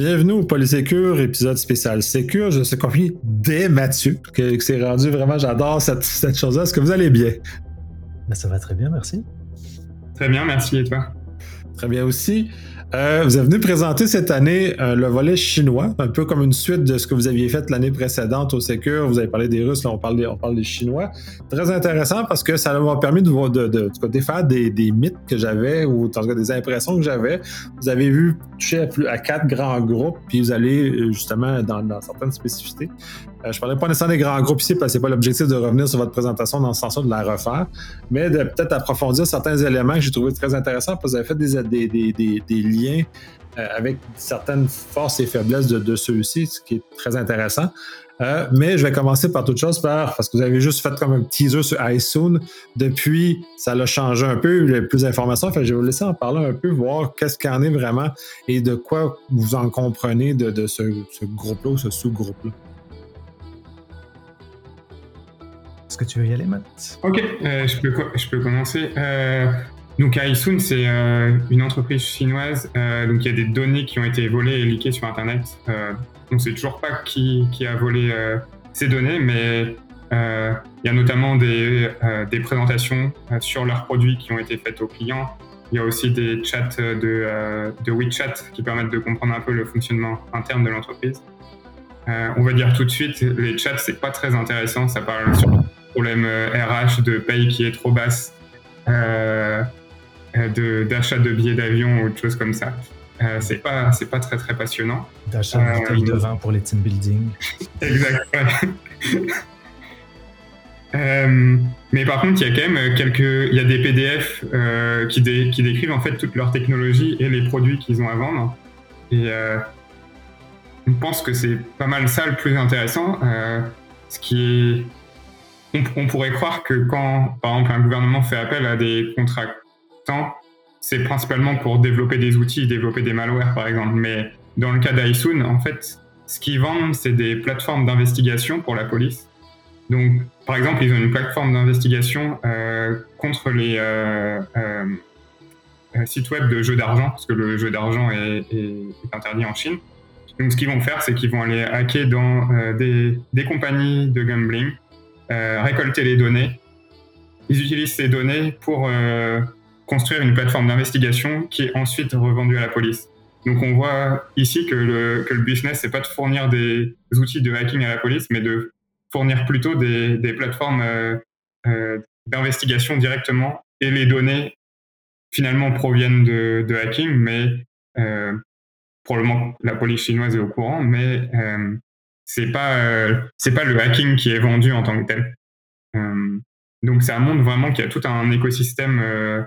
Bienvenue au Polysécure, épisode spécial Sécure. Je suis confié dès Mathieu, que c'est rendu vraiment, j'adore cette chose-là. Est-ce que vous allez bien? Ben, ça va très bien, merci. Très bien, merci. Et toi? Très bien aussi. Vous êtes venu présenter cette année le volet chinois, un peu comme une suite de ce que vous aviez fait l'année précédente au Sécure. Vous avez parlé des Russes, là on parle des Chinois. Très intéressant parce que ça m'a permis de défaire des mythes que j'avais ou en tout cas des impressions que j'avais. Vous avez vu toucher à 4 grands groupes, puis vous allez justement dans certaines spécificités. Je ne parlais pas nécessairement des grands groupes ici, parce que ce n'est pas l'objectif de revenir sur votre présentation dans ce sens-là, de la refaire, mais de peut-être approfondir certains éléments que j'ai trouvé très intéressants, parce que vous avez fait des liens avec certaines forces et faiblesses de ceux-ci, ce qui est très intéressant. Mais je vais commencer par toute chose, parce que vous avez juste fait comme un teaser sur iSoon. Depuis, ça l'a changé un peu, il y a plus d'informations. Fait que je vais vous laisser en parler un peu, voir qu'est-ce qu'il y en est vraiment et de quoi vous en comprenez de ce groupe-là ou ce sous-groupe-là. Est-ce que tu veux y aller, Matt? Ok, je peux commencer. Donc iSoon, c'est une entreprise chinoise. Donc il y a des données qui ont été volées et leakées sur Internet. On ne sait toujours pas qui a volé ces données, mais il y a notamment des présentations sur leurs produits qui ont été faites aux clients. Il y a aussi des chats de WeChat qui permettent de comprendre un peu le fonctionnement interne de l'entreprise. On va dire tout de suite, les chats, c'est pas très intéressant. Ça parle sur problème RH de paye qui est trop basse, d'achat de billets d'avion ou de choses comme ça. C'est pas très très passionnant. D'achat de bouteilles de vin pour les team building. Exact. Mais par contre, il y a quand même il y a des PDF qui décrivent en fait toute leur technologie et les produits qu'ils ont à vendre. Et je pense que c'est pas mal ça le plus intéressant. Ce qui est on pourrait croire que quand, par exemple, un gouvernement fait appel à des contractants, c'est principalement pour développer des outils, développer des malwares, par exemple. Mais dans le cas d'iSoon, en fait, ce qu'ils vendent, c'est des plateformes d'investigation pour la police. Donc, par exemple, ils ont une plateforme d'investigation contre les sites web de jeux d'argent, parce que le jeu d'argent est interdit en Chine. Donc, ce qu'ils vont faire, c'est qu'ils vont aller hacker dans des compagnies de gambling, récolter les données. Ils utilisent ces données pour construire une plateforme d'investigation qui est ensuite revendue à la police. Donc on voit ici que le business, c'est pas de fournir des outils de hacking à la police, mais de fournir plutôt des plateformes d'investigation directement. Et les données, finalement, proviennent de hacking, mais probablement la police chinoise est au courant, mais c'est pas le hacking qui est vendu en tant que tel. Donc ça montre vraiment qu'il y a tout un écosystème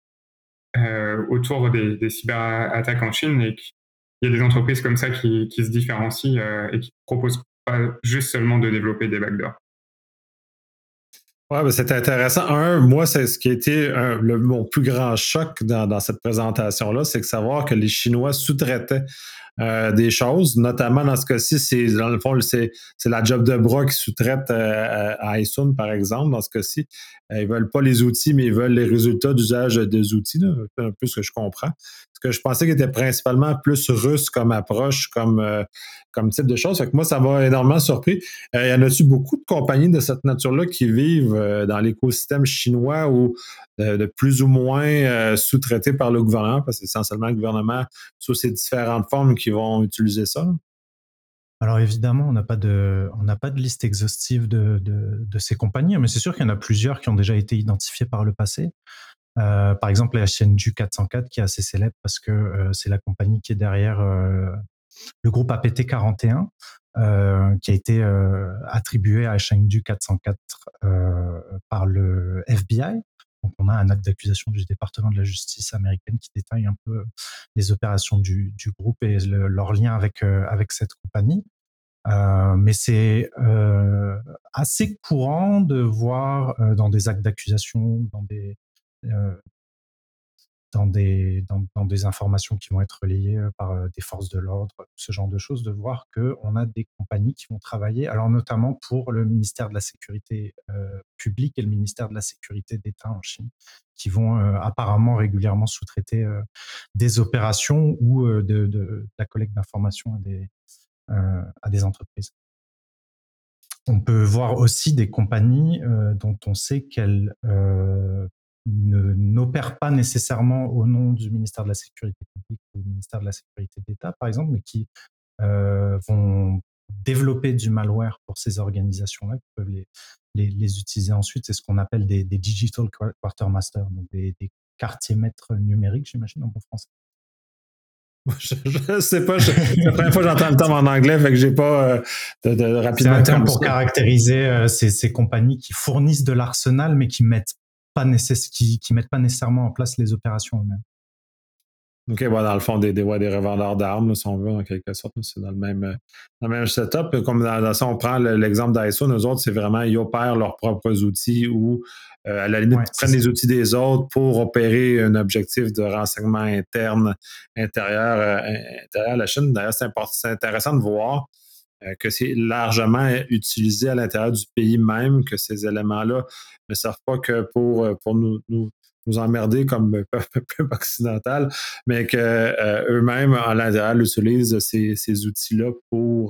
autour des cyberattaques en Chine et qu'il y a des entreprises comme ça qui se différencient et qui proposent pas juste seulement de développer des backdoors. Ouais, ben c'est intéressant. Moi, c'est ce qui a été mon plus grand choc dans cette présentation-là, c'est que savoir que les Chinois sous-traitaient des choses, notamment dans ce cas-ci, dans le fond, c'est la job de bras qui sous-traite à iSoon, par exemple, dans ce cas-ci. Ils veulent pas les outils, mais ils veulent les résultats d'usage des outils, là, un peu ce que je comprends. Ce que je pensais qu'il était principalement plus russe comme approche, comme type de choses. Fait que moi, ça m'a énormément surpris. Y en a-tu beaucoup de compagnies de cette nature-là qui vivent dans l'écosystème chinois ou de plus ou moins sous-traités par le gouvernement, parce que c'est essentiellement le gouvernement sous ses différentes formes qui vont utiliser ça? Alors évidemment, on n'a pas de liste exhaustive de ces compagnies, mais c'est sûr qu'il y en a plusieurs qui ont déjà été identifiées par le passé. Par exemple, la Chengdu 404 qui est assez célèbre parce que c'est la compagnie qui est derrière le groupe APT41 qui a été attribué à Chengdu 404 par le FBI. Donc, on a un acte d'accusation du département de la justice américaine qui détaille un peu les opérations du groupe et leur lien avec cette compagnie. Mais c'est assez courant de voir dans des actes d'accusation, dans des informations qui vont être relayées par des forces de l'ordre, ce genre de choses, de voir qu'on a des compagnies qui vont travailler, alors notamment pour le ministère de la Sécurité publique et le ministère de la Sécurité d'État en Chine, qui vont apparemment régulièrement sous-traiter des opérations ou de la collecte d'informations à des entreprises. On peut voir aussi des compagnies dont on sait qu'elles n'opèrent pas nécessairement au nom du ministère de la Sécurité publique ou du ministère de la Sécurité d'État, par exemple, mais qui vont développer du malware pour ces organisations-là, qui peuvent les utiliser ensuite. C'est ce qu'on appelle des digital quartermasters, donc des quartiers maîtres numériques, j'imagine, en bon français. Je sais pas, c'est la première fois que j'entends le terme en anglais, fait que j'ai pas de rapidement. C'est un terme pour caractériser ces compagnies qui fournissent de l'arsenal, mais qui mettent pas nécessairement en place les opérations eux-mêmes. OK, bon, dans le fond, des revendeurs d'armes, si on veut, en quelque sorte, c'est dans le même setup. Comme dans ça, on prend l'exemple d'ISO, nous autres, c'est vraiment, ils opèrent leurs propres outils ou, à la limite, ils prennent les outils des autres pour opérer un objectif de renseignement intérieur à la Chine. D'ailleurs, c'est intéressant de voir que c'est largement utilisé à l'intérieur du pays même, que ces éléments-là ne servent pas que pour nous emmerder comme peuple occidental, mais qu'eux-mêmes, à l'intérieur, utilisent ces outils-là pour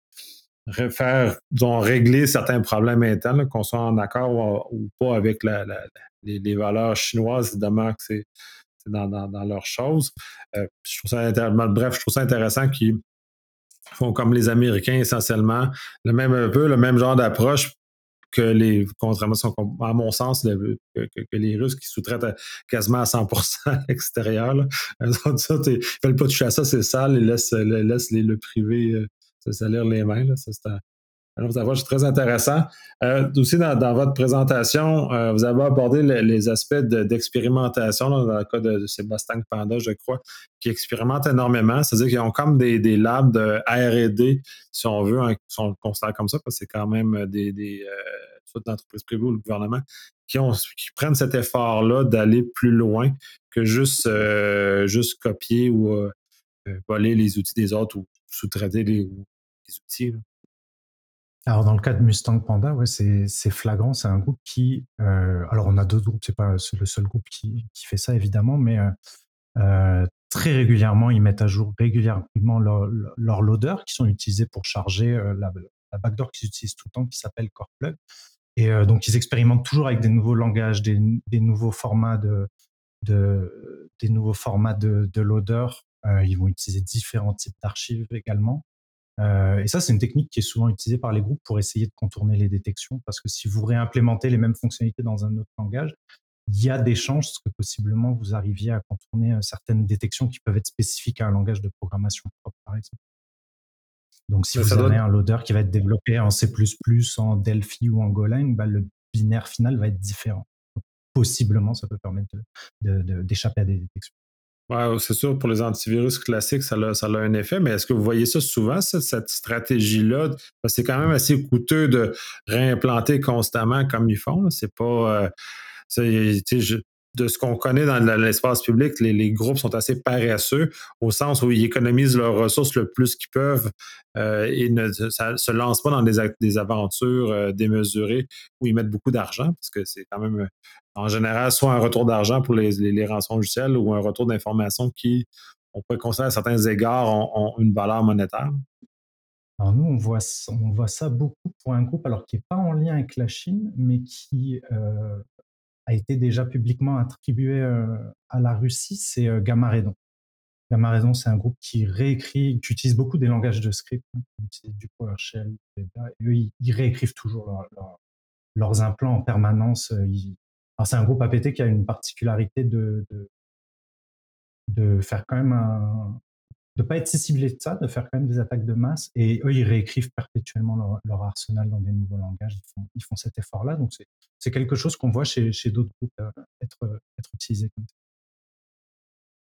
régler certains problèmes internes, là, qu'on soit en accord ou pas avec les valeurs chinoises, évidemment que c'est dans leurs choses. Je trouve ça intéressant qu'ils font comme les Américains essentiellement, le même genre d'approche que contrairement à mon sens, que les Russes qui sous-traitent quasiment à 100% à l'extérieur. Là. Ils ne veulent pas toucher à ça, c'est sale, ils laissent le privé se salir les mains. Là. Ça, c'est un autre approche très intéressant. Aussi, dans votre présentation, vous avez abordé les aspects d'expérimentation, là, dans le cas de Sébastien Panda, je crois, qui expérimentent énormément. C'est-à-dire qu'ils ont comme des labs de R&D, si on veut, hein, si on le considère comme ça, parce que c'est quand même soit d'entreprises privées ou le gouvernement, qui prennent cet effort-là d'aller plus loin que juste copier ou voler les outils des autres ou sous-traiter les outils. Là. Alors dans le cas de Mustang Panda, ouais, c'est flagrant. C'est un groupe qui, alors on a d'autres groupes, c'est le seul groupe qui fait ça évidemment, mais très régulièrement, ils mettent à jour régulièrement leurs loaders qui sont utilisés pour charger la backdoor qu'ils utilisent tout le temps, qui s'appelle CorePlug. Et donc ils expérimentent toujours avec des nouveaux langages, des nouveaux formats des nouveaux formats de loader. Ils vont utiliser différents types d'archives également. Et ça, c'est une technique qui est souvent utilisée par les groupes pour essayer de contourner les détections, parce que si vous réimplémentez les mêmes fonctionnalités dans un autre langage, il y a des chances que possiblement vous arriviez à contourner certaines détections qui peuvent être spécifiques à un langage de programmation propre, par exemple. Donc, si vous avez un loader qui va être développé en C++, en Delphi ou en Golang, le binaire final va être différent. Donc, possiblement, ça peut permettre d'échapper à des détections. Ouais, c'est sûr, pour les antivirus classiques, ça a un effet, mais est-ce que vous voyez ça souvent, cette stratégie-là? Parce que c'est quand même assez coûteux de réimplanter constamment comme ils font. Là. C'est pas. De ce qu'on connaît dans l'espace public, les groupes sont assez paresseux, au sens où ils économisent leurs ressources le plus qu'ils peuvent et ne se lancent pas dans des aventures démesurées où ils mettent beaucoup d'argent, parce que c'est quand même, en général, soit un retour d'argent pour les rançons logicielles ou un retour d'informations qui, on pourrait considérer à certains égards, ont une valeur monétaire. Alors nous, on voit ça beaucoup pour un groupe alors qui n'est pas en lien avec la Chine, mais qui a été déjà publiquement attribué à la Russie, c'est Gamma Raidon. Gamma Raidon, c'est un groupe qui utilise beaucoup des langages de script, qui utilise du PowerShell, et eux, ils réécrivent toujours leurs implants en permanence. Alors c'est un groupe APT qui a une particularité de faire quand même de pas être si ciblé de ça, de faire quand même des attaques de masse. Et eux, ils réécrivent perpétuellement leur arsenal dans des nouveaux langages. Ils font cet effort-là. Donc, c'est quelque chose qu'on voit chez d'autres groupes être utilisé comme ça.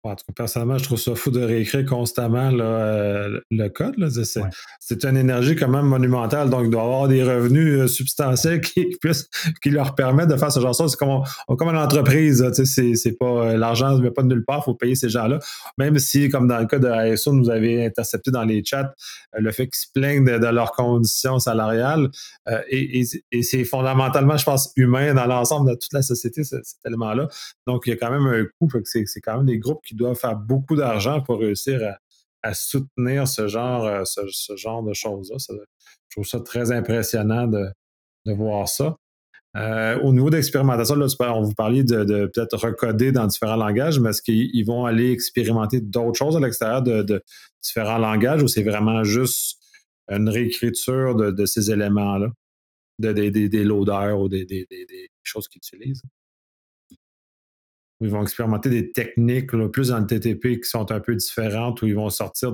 En tout cas, personnellement, je trouve ça fou de réécrire constamment là, le code. Là. Ouais. C'est une énergie quand même monumentale, donc il doit y avoir des revenus substantiels qui leur permettent de faire ce genre de choses. C'est comme une entreprise. Là, c'est pas, l'argent ne vient pas de nulle part, il faut payer ces gens-là. Même si, comme dans le cas de ASO, nous avez intercepté dans les chats le fait qu'ils se plaignent de leurs conditions salariales. Et c'est fondamentalement, je pense, humain dans l'ensemble de toute la société, cet élément-là. Donc, il y a quand même un coût. Fait que c'est quand même des groupes qui doivent faire beaucoup d'argent pour réussir à soutenir ce genre de choses-là. Je trouve ça très impressionnant de voir ça. Au niveau d'expérimentation, là, on vous parliez de peut-être recoder dans différents langages, mais est-ce qu'ils vont aller expérimenter d'autres choses à l'extérieur de différents langages ou c'est vraiment juste une réécriture de ces éléments-là, des loaders ou des choses qu'ils utilisent? Ils vont expérimenter des techniques là, plus dans le TTP qui sont un peu différentes, où ils vont sortir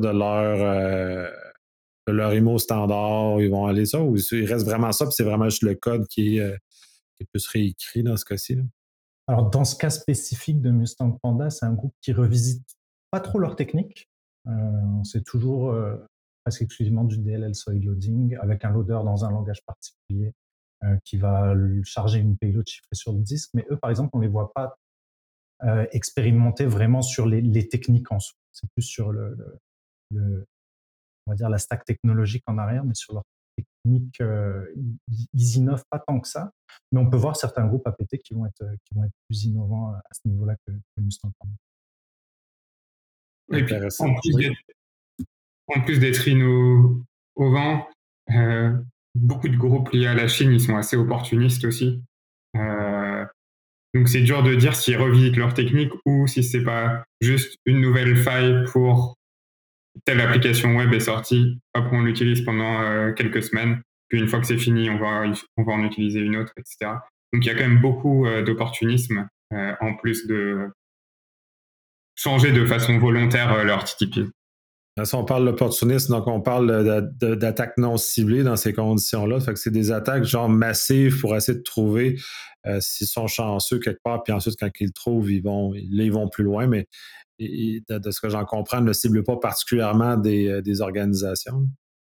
de leur IMO standard, ils vont aller ça, ou il reste vraiment ça, puis c'est vraiment juste le code qui est plus réécrit dans ce cas-ci. Là. Alors, dans ce cas spécifique de Mustang Panda, c'est un groupe qui revisite pas trop leur technique. C'est toujours presque exclusivement du DLL solid loading avec un loader dans un langage particulier qui va charger une payload chiffrée sur le disque. Mais eux, par exemple, on les voit pas expérimenter vraiment sur les techniques en soi. C'est plus sur on va dire la stack technologique en arrière, mais sur leur technique, ils innovent pas tant que ça. Mais on peut voir certains groupes APT qui vont être plus innovants à ce niveau-là que Mustang Panda. Et puis, Intéressant. en plus d'être innovants, beaucoup de groupes liés à la Chine, ils sont assez opportunistes aussi. Donc c'est dur de dire s'ils revisitent leur technique ou si c'est pas juste une nouvelle faille pour telle application web est sortie, hop, on l'utilise pendant quelques semaines, puis une fois que c'est fini, on va en utiliser une autre, etc. Donc il y a quand même beaucoup d'opportunisme en plus de changer de façon volontaire leur TTP. Si on parle d'opportunisme, donc on parle d'attaques non ciblées dans ces conditions-là. Fait que c'est des attaques genre massives pour essayer de trouver s'ils sont chanceux quelque part, puis ensuite, quand ils le trouvent, ils vont plus loin. Mais de ce que j'en comprends, ne cible pas particulièrement des organisations.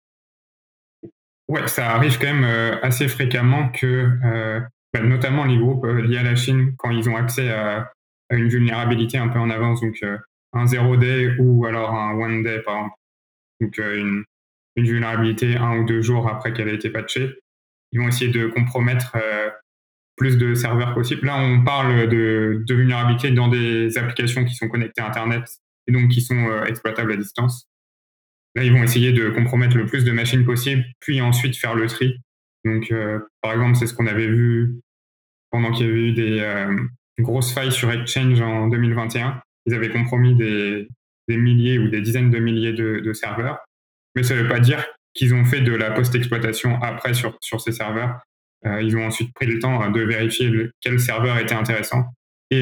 Ouais, ça arrive quand même assez fréquemment que, notamment les groupes liés à la Chine, quand ils ont accès à une vulnérabilité un peu en avance, donc un 0-day ou alors un 1-day par exemple, donc une vulnérabilité 1 ou 2 jours après qu'elle a été patchée, ils vont essayer de compromettre plus de serveurs possible. Là, on parle de vulnérabilités dans des applications qui sont connectées à Internet et donc qui sont exploitables à distance. Là, ils vont essayer de compromettre le plus de machines possible, puis ensuite faire le tri. Donc, par exemple, c'est ce qu'on avait vu pendant qu'il y avait eu des grosses failles sur Exchange en 2021. Ils avaient compromis des milliers ou des dizaines de milliers de serveurs. Mais ça ne veut pas dire qu'ils ont fait de la post-exploitation après sur ces serveurs. Ils ont ensuite pris le temps de vérifier quel serveur était intéressant et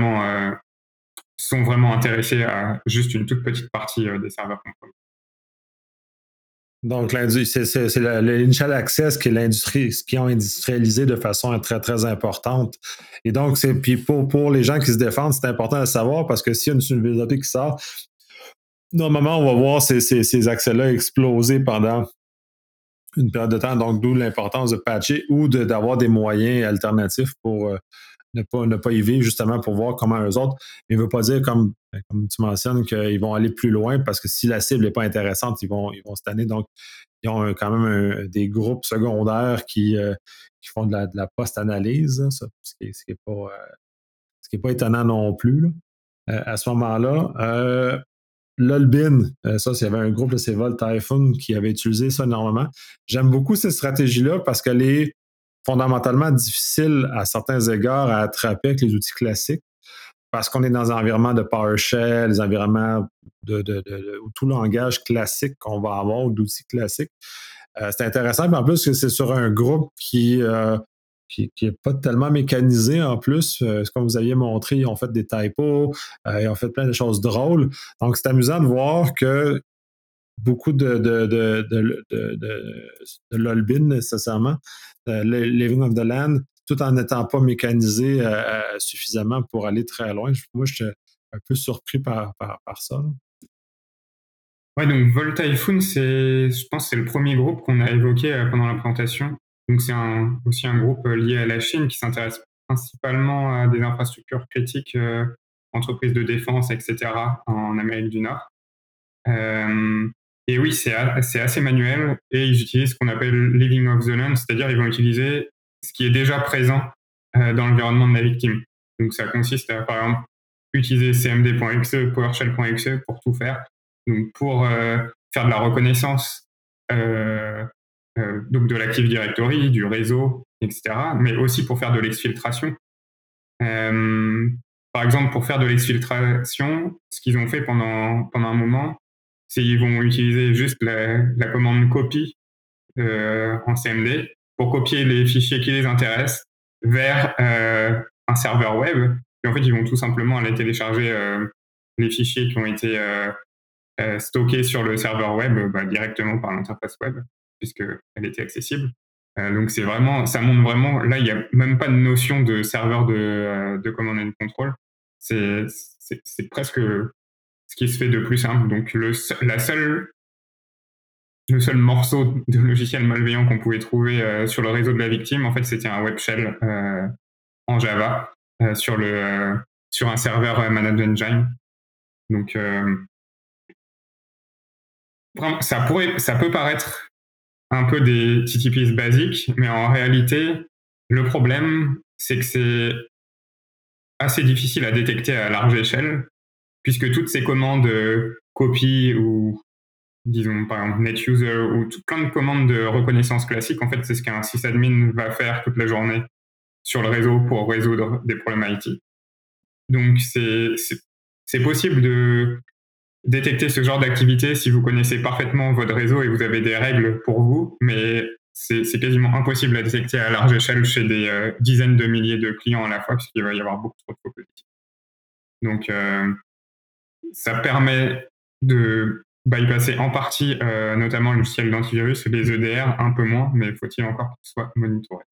sont vraiment intéressés à juste une toute petite partie des serveurs compromis. Donc, c'est l'Initial Access qui ont industrialisé de façon très, très importante. Et donc, puis pour les gens qui se défendent, c'est important de savoir parce que s'il y a une vulnérabilité qui sort, normalement, on va voir ces accès-là exploser pendant une période de temps. Donc, d'où l'importance de patcher ou d'avoir des moyens alternatifs pour ne pas y vivre, justement, pour voir comment eux autres. Mais il ne veut pas dire, comme tu mentionnes, qu'ils vont aller plus loin parce que si la cible n'est pas intéressante, ils vont se tanner. Donc, ils ont quand même des groupes secondaires qui font de la post-analyse, ce qui est pas étonnant non plus. Là. À ce moment-là, Lolbin, ça, il y avait un groupe, c'est Volt Typhoon, qui avait utilisé ça énormément. J'aime beaucoup cette stratégie-là parce qu'elle est fondamentalement difficile à certains égards à attraper avec les outils classiques parce qu'on est dans un environnement de PowerShell, les environnements ou tout langage classique qu'on va avoir ou d'outils classiques. C'est intéressant, mais en plus, c'est sur un groupe qui n'est pas tellement mécanisé en plus. Comme vous aviez montré, ils ont fait des typos, ils ont fait plein de choses drôles. Donc, c'est amusant de voir que beaucoup de Lolbin, nécessairement, Living of the Land, tout en n'étant pas mécanisé suffisamment pour aller très loin. Moi, je un peu surpris par ça. Là. Ouais, donc Volt Typhoon, je pense que c'est le premier groupe qu'on a évoqué pendant la présentation. Donc c'est aussi un groupe lié à la Chine qui s'intéresse principalement à des infrastructures critiques, entreprises de défense, etc., en Amérique du Nord. Et oui, c'est assez manuel et ils utilisent ce qu'on appelle Living of the Land, c'est-à-dire ils vont utiliser ce qui est déjà présent dans l'environnement de la victime. Donc ça consiste à, par exemple, utiliser cmd.exe, PowerShell.exe pour tout faire. Donc pour faire de la reconnaissance donc de l'Active Directory, du réseau, etc., mais aussi pour faire de l'exfiltration. Par exemple, pour faire de l'exfiltration, ce qu'ils ont fait pendant un moment, c'est qu'ils vont utiliser juste la commande copy en CMD pour copier les fichiers qui les intéressent vers un serveur web. Et en fait, ils vont tout simplement aller télécharger les fichiers qui ont été stockés sur le serveur web directement par l'interface web, puisqu'elle était accessible. Donc ça montre vraiment, là il n'y a même pas de notion de serveur de command and control. C'est presque ce qui se fait de plus simple. Donc le seul morceau de logiciel malveillant qu'on pouvait trouver sur le réseau de la victime, en fait c'était un web shell en Java sur un serveur Managed Engine. Donc ça peut paraître un peu des TTPs basiques, mais en réalité, le problème, c'est que c'est assez difficile à détecter à large échelle, puisque toutes ces commandes copy ou, disons, par exemple, NetUser ou plein de commandes de reconnaissance classique, en fait, c'est ce qu'un sysadmin va faire toute la journée sur le réseau pour résoudre des problèmes IT. Donc, c'est possible de détecter ce genre d'activité si vous connaissez parfaitement votre réseau et vous avez des règles pour vous, mais c'est quasiment impossible à détecter à large échelle chez des dizaines de milliers de clients à la fois, puisqu'il va y avoir beaucoup trop de faux positifs. Donc, ça permet de bypasser en partie, notamment le logiciel d'antivirus, les EDR un peu moins, mais faut-il encore qu'ils soient monitorés.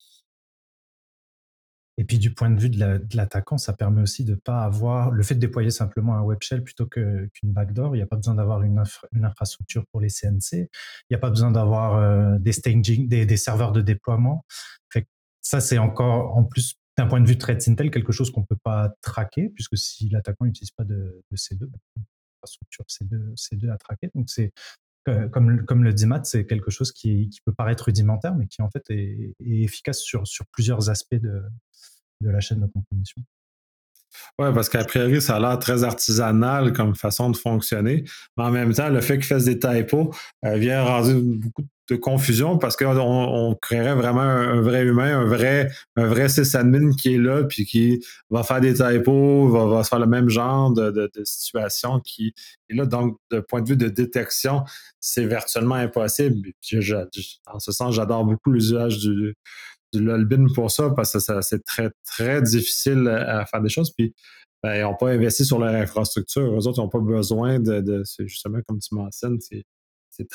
Et puis du point de vue de l'attaquant, ça permet aussi de ne pas avoir le fait de déployer simplement un web shell plutôt qu'une backdoor. Il n'y a pas besoin d'avoir une infrastructure pour les CNC. Il n'y a pas besoin d'avoir des staging, des serveurs de déploiement. Fait que ça, c'est encore, en plus, d'un point de vue Threat Intel, quelque chose qu'on ne peut pas traquer, puisque si l'attaquant n'utilise pas de C2, infrastructure C2 à traquer. Donc c'est comme le dit Matt, c'est quelque chose qui peut paraître rudimentaire, mais qui en fait est efficace sur plusieurs aspects de la chaîne de compromission. Oui, parce qu'à priori, ça a l'air très artisanal comme façon de fonctionner. Mais en même temps, le fait qu'ils fassent des typos vient rendre beaucoup de confusion parce qu'on créerait vraiment un vrai humain, un vrai sysadmin qui est là puis qui va faire des typos, va se faire le même genre de situation qui est là. Donc, de point de vue de détection, c'est virtuellement impossible. Puis en ce sens, j'adore beaucoup l'usage du Lolbin pour ça, parce que c'est très, très difficile à faire des choses. Puis, ils n'ont pas investi sur leur infrastructure. Eux autres, ils n'ont pas besoin c'est justement, comme tu mentionnes, c'est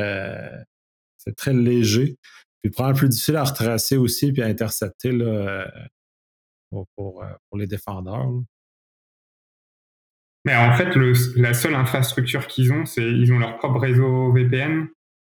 très léger. Puis, probablement plus difficile à retracer aussi, puis à intercepter là, pour les défendeurs. Là. Mais en fait, la seule infrastructure qu'ils ont, c'est ils ont leur propre réseau VPN.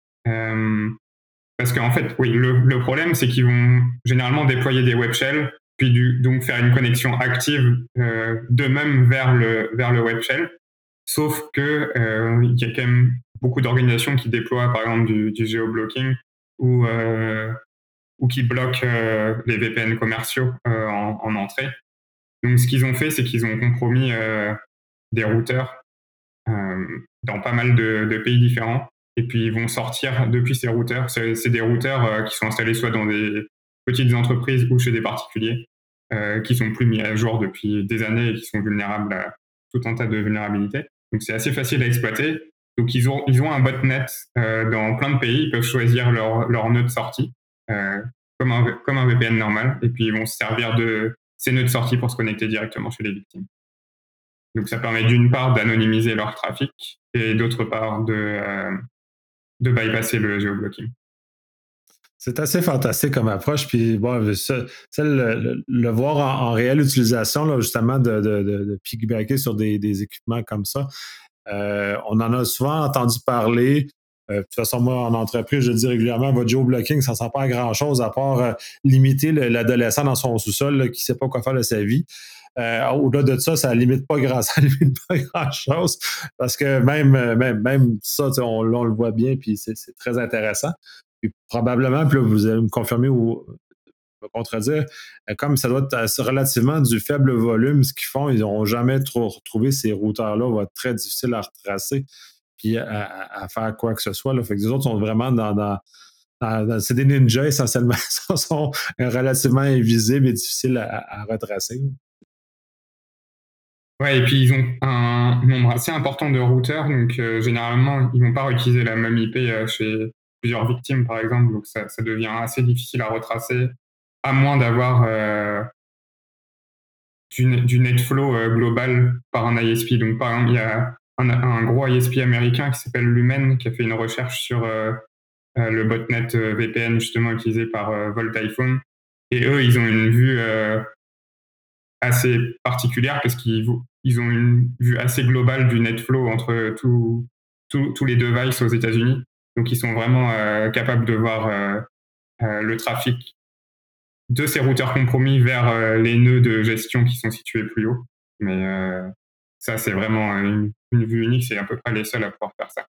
Parce qu'en fait, oui, le problème, c'est qu'ils vont généralement déployer des web shells, puis donc faire une connexion active d'eux-mêmes vers le web shell. Sauf que il y a quand même beaucoup d'organisations qui déploient, par exemple, du géoblocking ou qui bloquent les VPN commerciaux en entrée. Donc, ce qu'ils ont fait, c'est qu'ils ont compromis des routeurs dans pas mal de pays différents. Et puis, ils vont sortir depuis ces routeurs. C'est des routeurs qui sont installés soit dans des petites entreprises ou chez des particuliers, qui sont plus mis à jour depuis des années et qui sont vulnérables à tout un tas de vulnérabilités. Donc, c'est assez facile à exploiter. Donc, ils ont un botnet dans plein de pays. Ils peuvent choisir leur nœud de sortie, comme un VPN normal. Et puis, ils vont se servir de ces nœuds de sortie pour se connecter directement chez les victimes. Donc, ça permet d'une part d'anonymiser leur trafic et d'autre part de bypasser le géoblocking. C'est assez fantastique comme approche. Puis bon, le voir en réelle utilisation, là, justement, de piggybacker sur des équipements comme ça. On en a souvent entendu parler. De toute façon, moi, en entreprise, je dis régulièrement, votre geoblocking, ça ne sert pas à grand-chose à part limiter l'adolescent dans son sous-sol là, qui ne sait pas quoi faire de sa vie. Au-delà de ça limite pas ça limite pas grand-chose parce que même ça, on le voit bien, puis c'est très intéressant. Puis probablement, puis là, vous allez me confirmer ou me contredire, comme ça doit être relativement du faible volume, ce qu'ils font, ils n'ont jamais trop retrouvé ces routeurs-là, va être très difficile à retracer puis à faire quoi que ce soit. Là. Fait que les autres sont vraiment c'est des ninjas essentiellement, ils sont relativement invisibles et difficiles à retracer. Ouais, et puis ils ont un nombre assez important de routeurs, donc généralement, ils vont pas réutiliser la même IP chez plusieurs victimes, par exemple, donc ça devient assez difficile à retracer, à moins d'avoir du netflow global par un ISP. Donc, par exemple, il y a un gros ISP américain qui s'appelle Lumen, qui a fait une recherche sur le botnet VPN, justement, utilisé par Volt iPhone. Et eux, ils ont une vue assez particulière parce qu'ils ont une vue assez globale du netflow entre tous les devices aux États-Unis. Donc, ils sont vraiment capables de voir le trafic de ces routeurs compromis vers les nœuds de gestion qui sont situés plus haut. Mais ça, c'est vraiment une vue unique. C'est à peu près les seuls à pouvoir faire ça.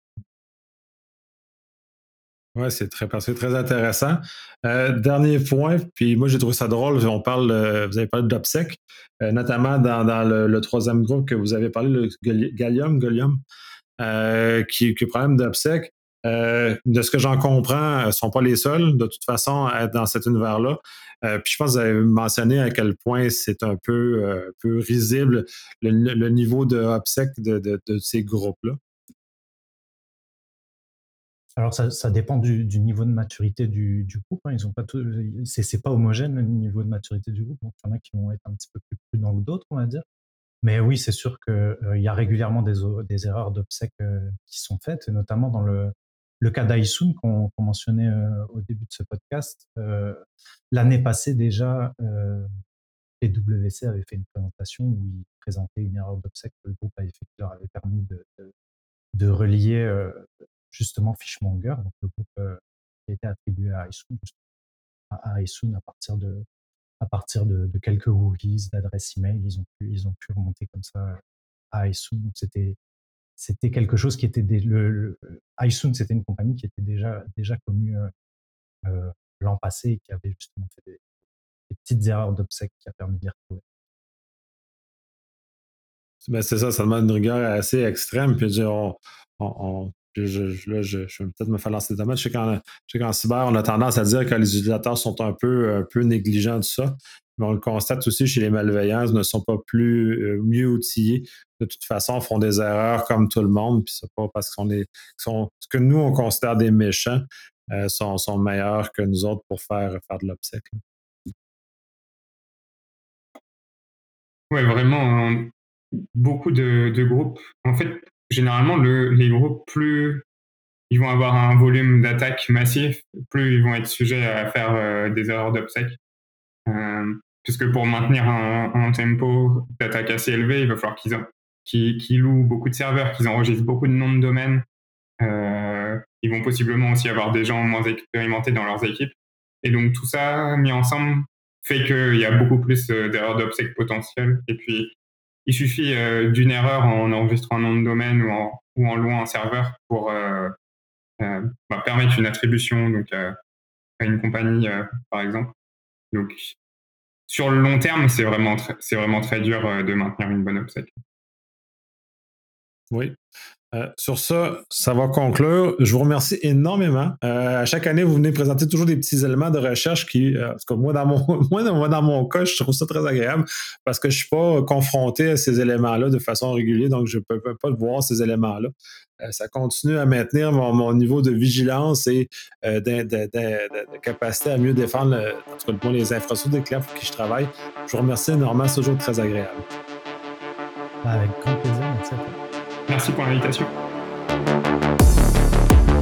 Oui, c'est très intéressant. Dernier point, puis moi j'ai trouvé ça drôle, vous avez parlé d'OPSEC, notamment dans le troisième groupe que vous avez parlé, le Gallium, qui est problème d'OPSEC. De ce que j'en comprends, ils ne sont pas les seuls, de toute façon, à être dans cet univers-là. Puis je pense que vous avez mentionné à quel point c'est un peu risible le niveau de OPSEC de ces groupes-là. Alors ça dépend du niveau de maturité du groupe. Hein. Ils ont pas tout, c'est pas homogène le niveau de maturité du groupe. Donc il y en a qui vont être un petit peu plus prudents que d'autres, on va dire. Mais oui, c'est sûr que il y a régulièrement des erreurs d'obsèques qui sont faites, et notamment dans le cas d'Aisun qu'on mentionnait au début de ce podcast. L'année passée déjà, PwC avait fait une présentation où il présentait une erreur d'obsèque que le groupe avait fait, qui leur avait permis de relier justement Fishmonger, donc le groupe qui a été attribué à Aisun à partir de quelques rookies d'adresses email, ils ont pu remonter comme ça à Aisun. Donc c'était quelque chose qui était Aisun, c'était une compagnie qui était déjà connue l'an passé et qui avait justement fait des petites erreurs d'obsèques qui a permis de les retrouver. Ben c'est ça demande une rigueur assez extrême. Puis je vais peut-être me faire lancer des tomates. Je sais qu'en cyber, on a tendance à dire que les utilisateurs sont un peu négligents de ça. Mais on le constate aussi chez les malveillants, ils ne sont pas mieux outillés. De toute façon, font des erreurs comme tout le monde. Puis c'est pas parce ce que nous, on considère des méchants, sont meilleurs que nous autres pour faire de l'obsèque. Oui, vraiment, beaucoup de groupes. En fait, généralement, les groupes, plus ils vont avoir un volume d'attaque massif, plus ils vont être sujets à faire des erreurs d'obsèques. Puisque pour maintenir un tempo d'attaque assez élevé, il va falloir qu'ils louent beaucoup de serveurs, qu'ils enregistrent beaucoup de noms de domaines. Ils vont possiblement aussi avoir des gens moins expérimentés dans leurs équipes. Et donc tout ça mis ensemble fait qu'il y a beaucoup plus d'erreurs d'obsèques potentielles. Et puis, il suffit d'une erreur en enregistrant un nom de domaine ou en louant un serveur pour permettre une attribution donc, à une compagnie, par exemple. Donc, sur le long terme, c'est vraiment très dur de maintenir une bonne obsèque. Oui. Sur ça, ça va conclure. Je vous remercie énormément. À chaque année, vous venez présenter toujours des petits éléments de recherche qui, en tout cas, moi, dans mon cas, je trouve ça très agréable parce que je ne suis pas confronté à ces éléments-là de façon régulière, donc je ne peux pas voir ces éléments-là. Ça continue à maintenir mon niveau de vigilance et de capacité à mieux défendre en tout cas, les infrastructures des clients pour qui je travaille. Je vous remercie énormément. C'est toujours très agréable. Avec grand plaisir. Merci à toi. Merci pour l'invitation.